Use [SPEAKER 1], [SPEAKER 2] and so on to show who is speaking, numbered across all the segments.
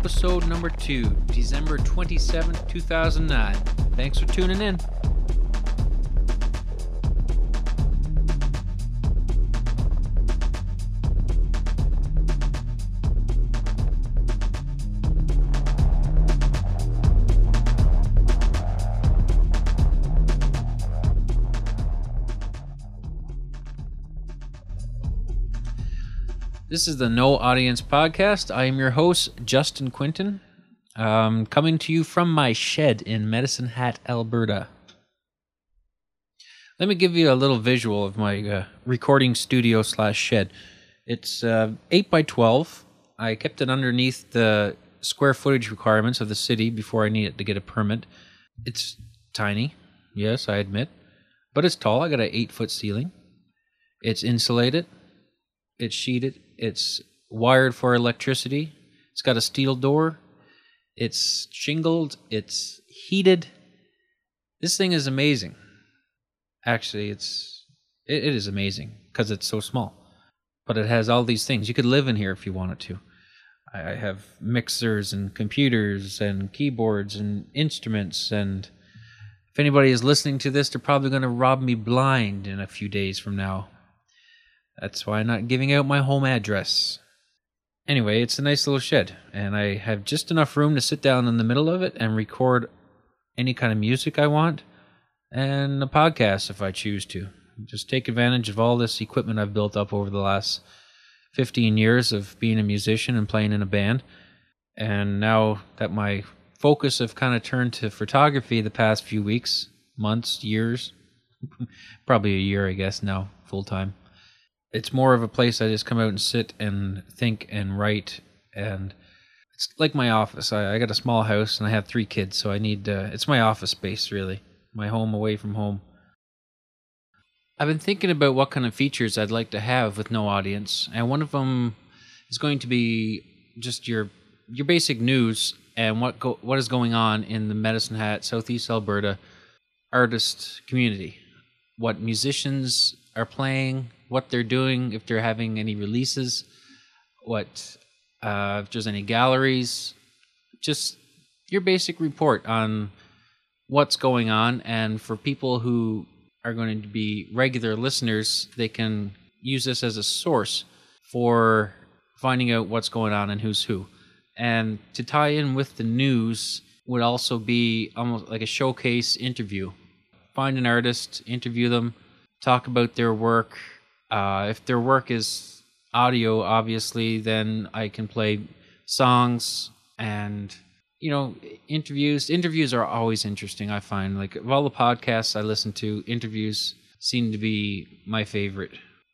[SPEAKER 1] episode number 2, December 27th, 2009. Thanks for tuning in. This is the No Audience Podcast. I am your host, Justin Quinton, coming to you from my shed in Medicine Hat, Alberta. Let me give you a little visual of my recording studio / shed. It's 8 by 12. I kept it underneath the square footage requirements of the city before I needed to get a permit. It's tiny, yes, I admit, but it's tall. I got an 8-foot ceiling. It's insulated. It's sheeted. It's wired for electricity. It's got a steel door. It's shingled. It's heated. This thing is amazing. Actually, it is amazing because it's so small. But it has all these things. You could live in here if you wanted to. I have mixers and computers and keyboards and instruments. And if anybody is listening to this, they're probably going to rob me blind in a few days from now. That's why I'm not giving out my home address. Anyway, it's a nice little shed, and I have just enough room to sit down in the middle of it and record any kind of music I want, and a podcast if I choose to. Just take advantage of all this equipment I've built up over the last 15 years of being a musician and playing in a band. And now that my focus have kind of turned to photography the past few weeks, months, years, probably a year I guess now, full time. It's more of a place I just come out and sit and think and write, and it's like my office. I got a small house and I have 3 kids, so I need it's my office space really, my home away from home. I've been thinking about what kind of features I'd like to have with no audience, and one of them is going to be just your basic news and what is going on in the Medicine Hat, Southeast Alberta artist community, what musicians are playing, what they're doing, if they're having any releases, if there's any galleries, just your basic report on what's going on. And for people who are going to be regular listeners, they can use this as a source for finding out what's going on and who's who. And to tie in with the news would also be almost like a showcase interview. Find an artist, interview them, talk about their work. If their work is audio, obviously, then I can play songs and, interviews. Interviews are always interesting, I find. Like, of all the podcasts I listen to, interviews seem to be my favorite.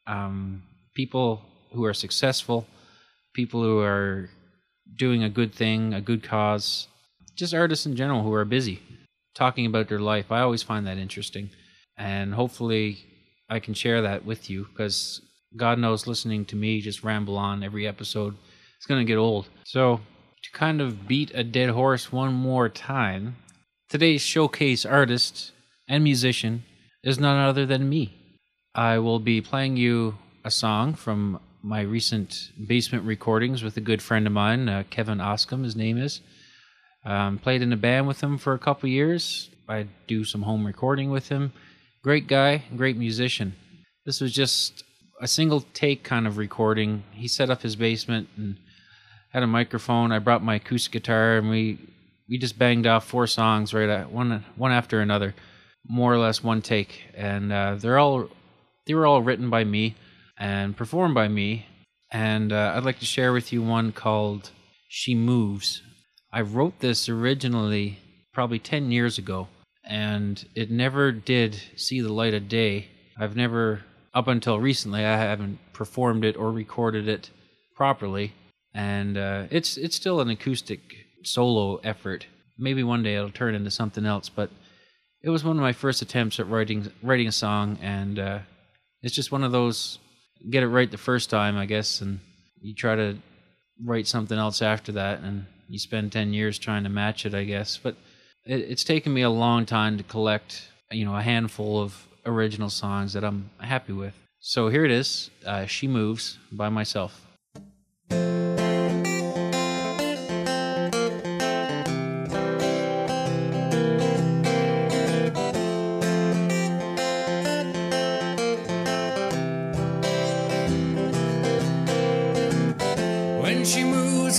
[SPEAKER 1] People who are successful, people who are doing a good thing, a good cause, just artists in general who are busy, talking about their life. I always find that interesting. And hopefully I can share that with you, because God knows listening to me just ramble on every episode, it's going to get old. So to kind of beat a dead horse one more time, today's showcase artist and musician is none other than me. I will be playing you a song from my recent basement recordings with a good friend of mine, Kevin Oscom, his name is. Played in a band with him for a couple years. I do some home recording with him. Great guy, great musician. This was just a single take kind of recording. He set up his basement and had a microphone. I brought my acoustic guitar, and we just banged off 4 songs right at one after another, more or less one take. And they were all written by me and performed by me. And I'd like to share with you one called "She Moves." I wrote this originally probably 10 years ago, and it never did see the light of day. I've never, up until recently, I haven't performed it or recorded it properly, and it's still an acoustic solo effort. Maybe one day it'll turn into something else, but it was one of my first attempts at writing a song, and it's just one of those, get it right the first time, I guess, and you try to write something else after that, and you spend 10 years trying to match it, I guess. But it's taken me a long time to collect, a handful of original songs that I'm happy with. So here it is, She Moves by myself.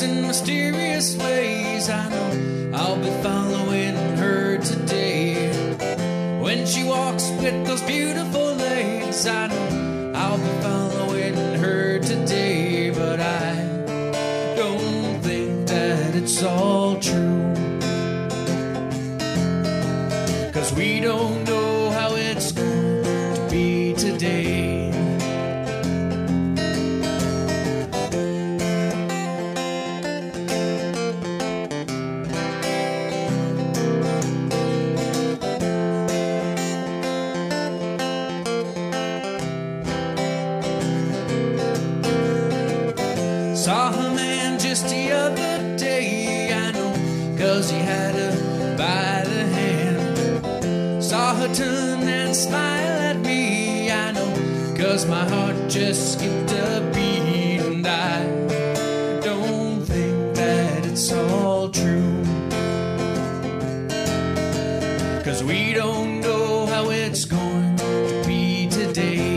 [SPEAKER 1] in mysterious ways, I know I'll be following her today. When she walks with those beautiful legs, I know I'll be following her today. But I don't think that it's all true, 'cause we don't know how it's going to be today. Saw a man just the other day, I know, 'cause he had her by the hand. Saw her turn and smile at me, I know, 'cause my heart just skipped a beat. And I don't think that it's all true, 'cause we don't know how it's going to be today.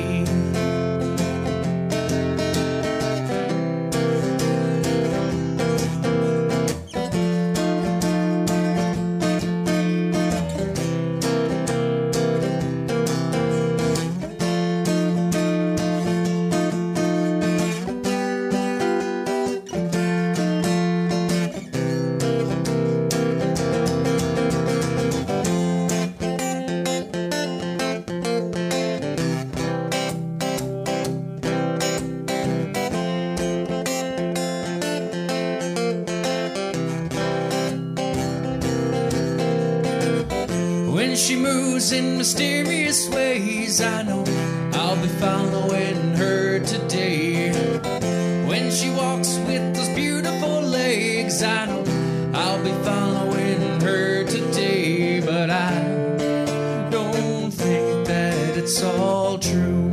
[SPEAKER 1] When she moves in mysterious ways, I know I'll be following her today. When she walks with those beautiful legs, I know I'll be following her today. But I don't think that it's all true,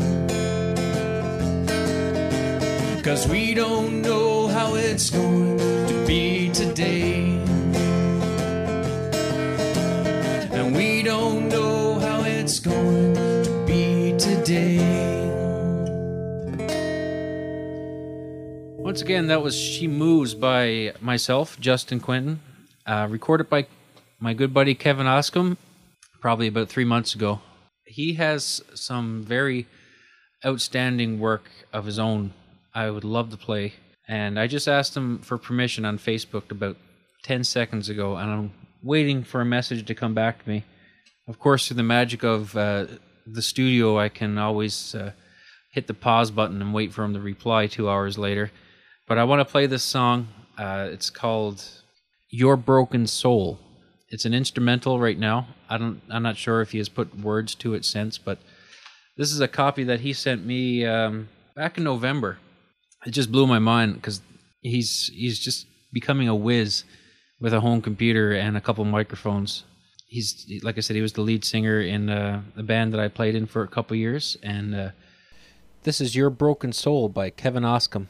[SPEAKER 1] 'cause we don't know how it's going to be today. And we don't know how it's going to be today. Once again, that was She Moves by myself, Justin Quinton, recorded by my good buddy Kevin Oscom, probably about 3 months ago. He has some very outstanding work of his own I would love to play, and I just asked him for permission on Facebook about 10 seconds ago, and I'm waiting for a message to come back to me. Of course, through the magic of the studio, I can always hit the pause button and wait for him to reply 2 hours later. But I want to play this song. It's called Your Broken Soul. It's an instrumental right now. I'm not sure if he has put words to it since, but this is a copy that he sent me back in November. It just blew my mind because he's just becoming a whiz with a home computer and a couple microphones. Like I said, he was the lead singer in the band that I played in for a couple years, and this is Your Broken Soul by Kevin Oscom.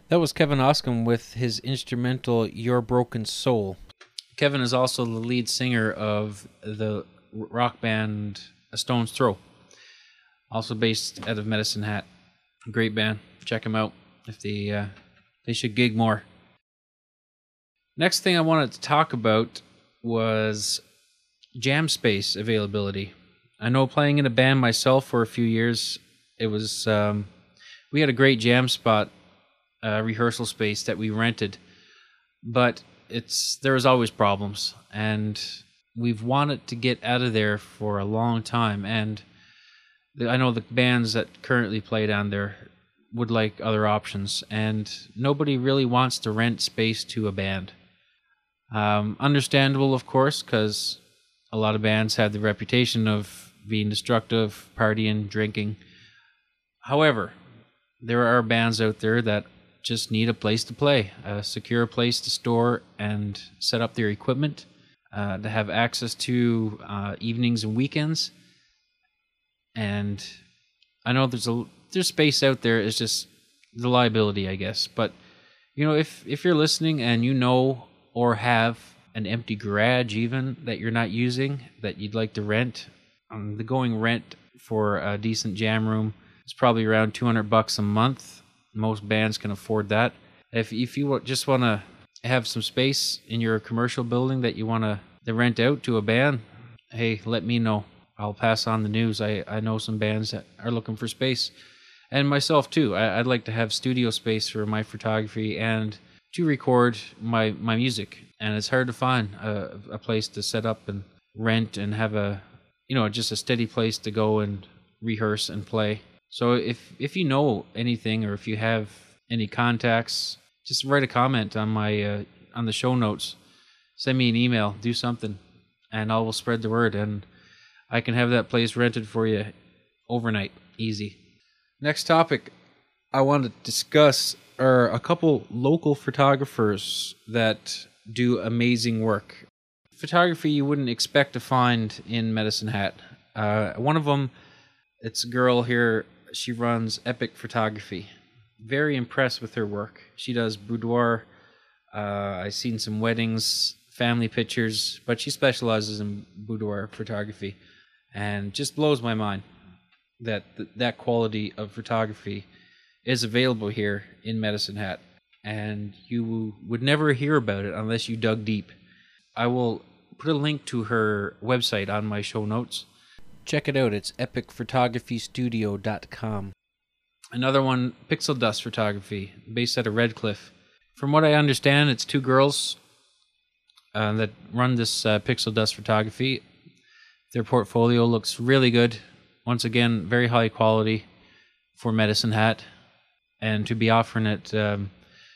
[SPEAKER 1] That was Kevin Oscom with his instrumental Your Broken Soul. Kevin is also the lead singer of the rock band A Stone's Throw, also based out of Medicine Hat. Great band. Check them out if they should gig more. Next thing I wanted to talk about was jam space availability. I know playing in a band myself for a few years, it was we had a great jam spot, rehearsal space that we rented, but there was always problems, and we've wanted to get out of there for a long time. And I know the bands that currently play down there would like other options, and nobody really wants to rent space to a band. Understandable, of course, because a lot of bands have the reputation of being destructive, partying, drinking. However, there are bands out there that just need a place to play, a secure place to store and set up their equipment, to have access to evenings and weekends. And I know there's space out there. It's just the liability, I guess. But if you're listening and you know or have an empty garage even that you're not using that you'd like to rent, the going rent for a decent jam room is probably around $200 a month. Most bands can afford that. If you just want to have some space in your commercial building that you want to rent out to a band, hey, let me know. I'll pass on the news. I know some bands that are looking for space. And myself too. I'd like to have studio space for my photography and to record my music. And it's hard to find a place to set up and rent and have just a steady place to go and rehearse and play. So if you know anything, or if you have any contacts, just write a comment on my on the show notes. Send me an email, do something, and I will spread the word, and I can have that place rented for you overnight, easy. Next topic I want to discuss are a couple local photographers that do amazing work. Photography you wouldn't expect to find in Medicine Hat. One of them, it's a girl here. She runs Epic Photography. Very impressed with her work. She does boudoir. I've seen some weddings, family pictures, but she specializes in boudoir photography, and just blows my mind that that quality of photography is available here in Medicine Hat, and you would never hear about it unless you dug deep. I will put a link to her website on my show notes. Check it out. It's epicphotographystudio.com. Another one, Pixel Dust Photography, based out of Redcliffe. From what I understand, it's two girls that run this Pixel Dust Photography. Their portfolio looks really good. Once again, very high quality for Medicine Hat. And to be offering it, to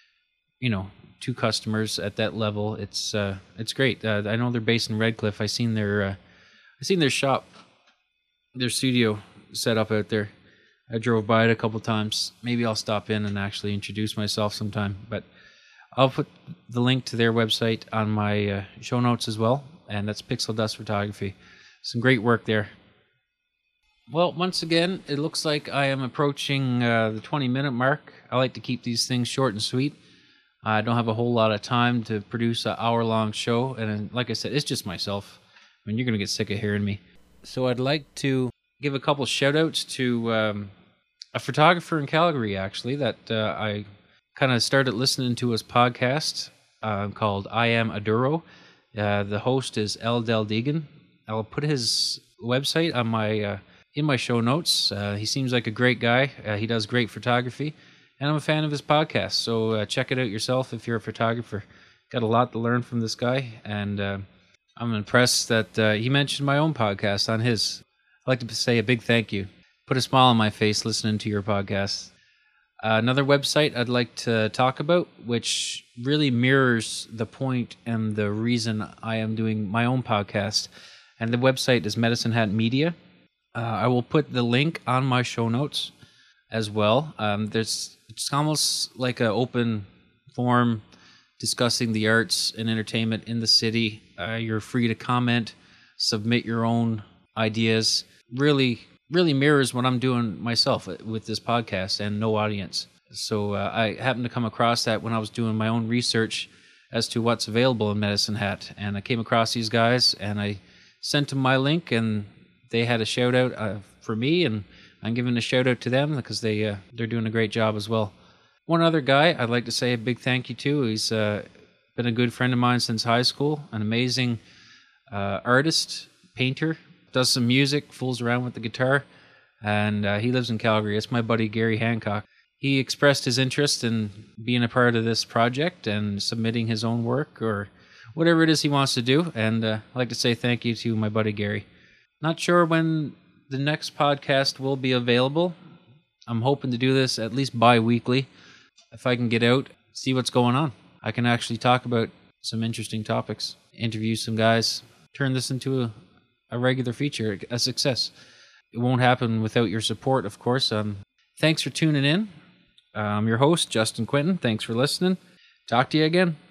[SPEAKER 1] customers at that level, it's great. I know they're based in Redcliffe. I seen their shop, their studio set up out there. I drove by it a couple times. Maybe I'll stop in and actually introduce myself sometime. But I'll put the link to their website on my show notes as well. And that's Pixel Dust Photography. Some great work there. Well, once again, it looks like I am approaching the 20-minute mark. I like to keep these things short and sweet. I don't have a whole lot of time to produce an hour-long show. And like I said, it's just myself. I mean, you're going to get sick of hearing me. So I'd like to give a couple shout-outs to a photographer in Calgary, actually, that I kind of started listening to his podcast called I Am Aduro. The host is El Del Deegan. I'll put his website on my in my show notes. He seems like a great guy. He does great photography, and I'm a fan of his podcast. So check it out yourself if you're a photographer. Got a lot to learn from this guy, and I'm impressed that he mentioned my own podcast on his. I'd like to say a big thank you. Put a smile on my face listening to your podcast. Another website I'd like to talk about, which really mirrors the point and the reason I am doing my own podcast, and the website is Medicine Hat Media. I will put the link on my show notes as well. It's almost like an open forum discussing the arts and entertainment in the city. You're free to comment, submit your own ideas. Really mirrors what I'm doing myself with this podcast, and no audience. So I happened to come across that when I was doing my own research as to what's available in Medicine Hat. And I came across these guys, and I sent them my link, and they had a shout out for me, and I'm giving a shout out to them because they're doing a great job as well. One other guy I'd like to say a big thank you to. He's been a good friend of mine since high school, an amazing artist, painter, does some music, fools around with the guitar, and he lives in Calgary. It's my buddy Gary Hancock. He expressed his interest in being a part of this project and submitting his own work or whatever it is he wants to do, and I'd like to say thank you to my buddy Gary. Not sure when the next podcast will be available. I'm hoping to do this at least bi-weekly. If I can get out, see what's going on. I can actually talk about some interesting topics, interview some guys, turn this into a regular feature, a success. It won't happen without your support, of course. Thanks for tuning in. I'm your host, Justin Quinton. Thanks for listening. Talk to you again.